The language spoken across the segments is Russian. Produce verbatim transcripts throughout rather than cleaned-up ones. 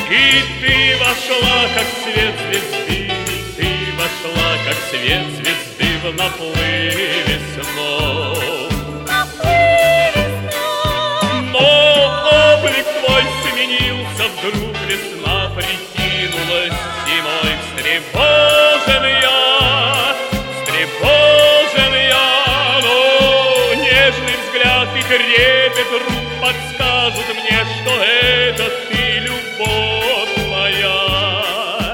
И ты вошла, как свет звезды, ты вошла, как свет звезды в наплыве снов. Но облик твой сменился, вдруг весна прикинулась зимой. Встревожен я, встревожен я, но нежный взгляд и трепет рук подскажут мне, что это ты, любовь моя.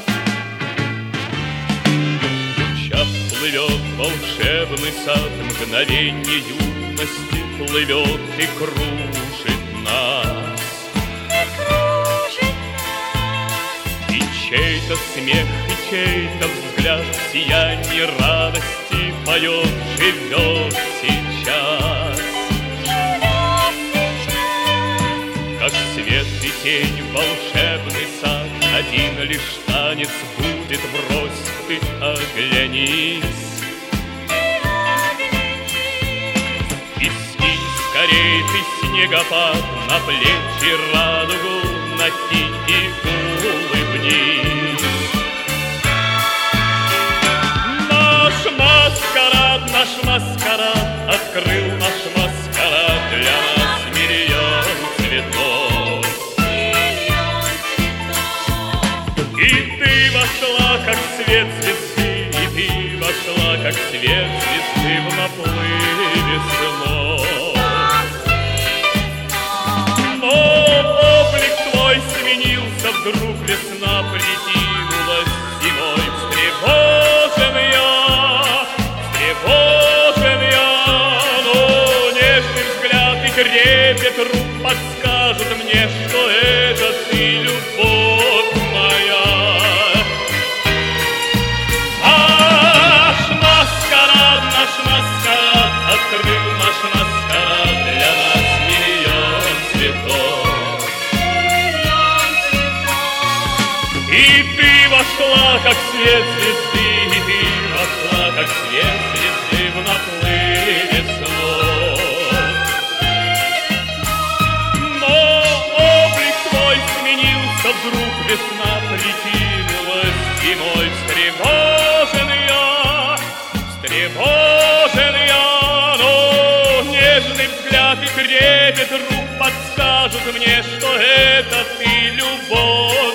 Час плывет волшебный сад, мгновенье юности плывет и кружит нас. И чей-то смех, и чей-то взгляд в сиянии радости поет, живет сейчас. Как свет и тень, волшебный сад, один лишь танец будет, брось ты, оглянись. И скинь скорей ты снегопад, на плечи радугу накинь и улыбнись. Наш маскарад, наш маскарад, открыл наш маскарад для нас миллион цветов. И ты вошла, как свет звезды, и ты вошла, как свет звезды в наплыве снов. Но облик твой сменился, вдруг весна прикинулась зимой. Встревожен я, встревожен я, но нежный взгляд и трепет рук подскажут мне, что это ты, любовь моя. Наш маскарад, наш маскарад, открыл наш маскарад для нас миллион цветов. И ты вошла, как свет звезды, и ты вошла, как свет звезды в наплыве снов. Вдруг весна прикинулась зимой. Встревожен я, встревожен я, но нежный взгляд и трепет рук подскажут мне, что это ты, любовь